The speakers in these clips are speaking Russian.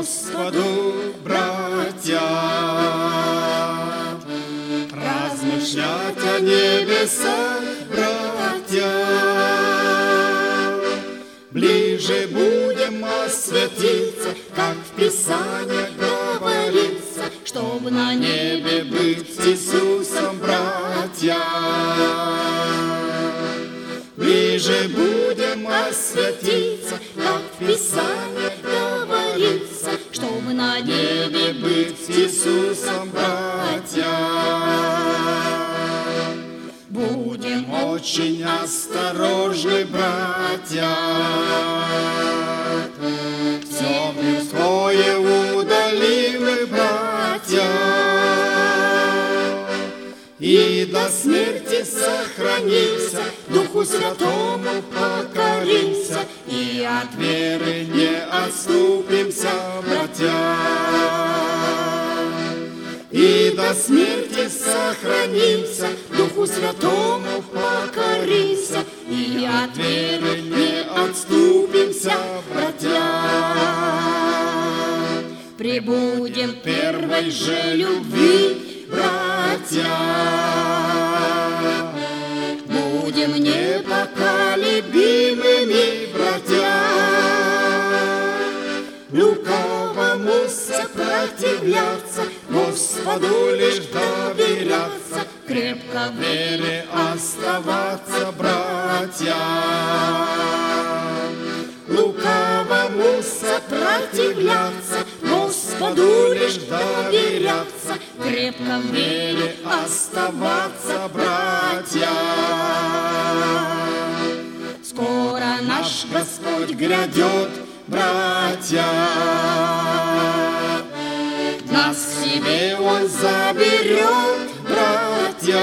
Господу, братья, размышлять о небесах, братья. Ближе будем осветиться, как в Писании говорится, чтобы на небе быть с Иисусом, братья. Ближе будем осветиться, как в Писании говорится, чтобы на небе быть с Иисусом, братья. Будем очень осторожны, братья, все мирское удалим, братья, и до смерти сохранимся, Духу Святому покоримся, и от веры не отступимся, братья. И до смерти сохранимся, Духу Святому покоримся, и от веры не отступимся, братья. Прибудем в первой же любви, братья. Будем непоколебимыми, братья. Лукавому сопротивляться, Господу лишь доверяться, крепко в вере оставаться, братья. Лукавому сопротивляться, Господу лишь доверяться, крепко в вере оставаться, братья. Скоро наш Господь грядет, братья. Нас к себе Он заберет, братья.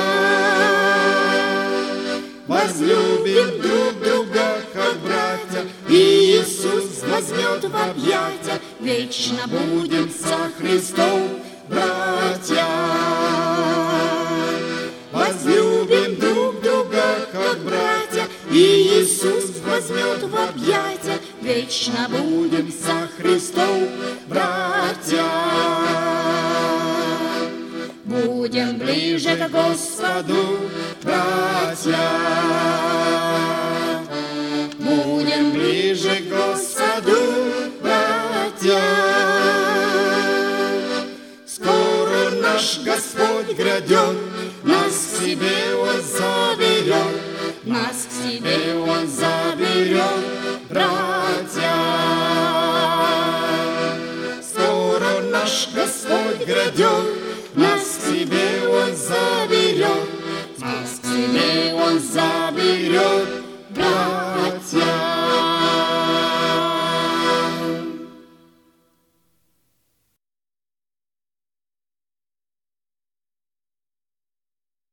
Возлюбим друг друга, как братья, и Иисус возьмет в объятия. Вечно будем со Христом, братья. Возлюбим друг друга, как братья, и Иисус возьмет в объятия. Вечно будем со Христом, братья. Будем ближе к Господу, братья. Будем ближе к Господу, братья. Скоро наш Господь грядет, нас к себе Он заберет, нас к себе Он заберет, братья. Скоро наш Господь грядет,